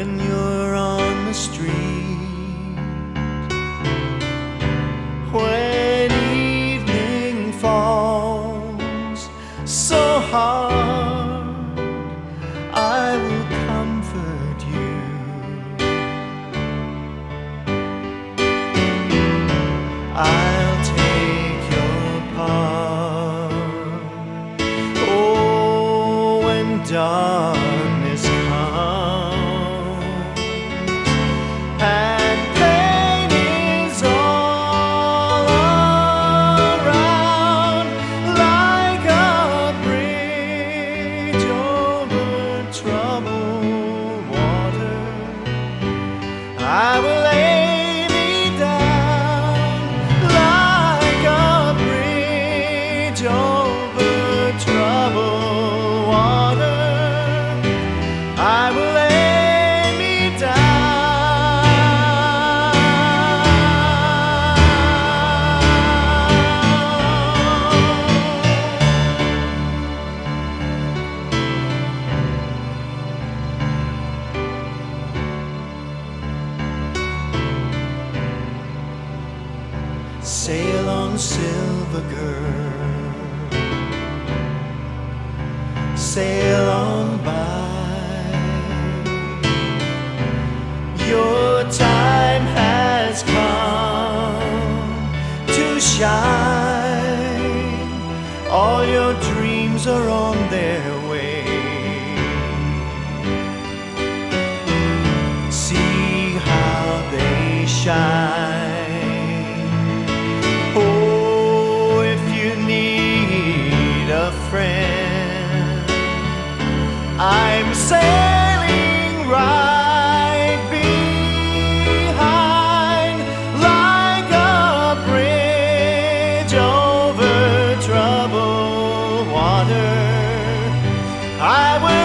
when you're on the street, when evening falls so hard, I will comfort you. I'll take your part. Oh, when darkness comes and pain is all around, like a bridge over troubled water, I will lay me down like a bridge over troubled water. I will lay me down. Sail on, silver girl, sail on by. Your time has come to shine. All your dreams are on their way. See how they shine. Oh, if you need a friend, I'm sailing right behind, like a bridge over troubled water. I will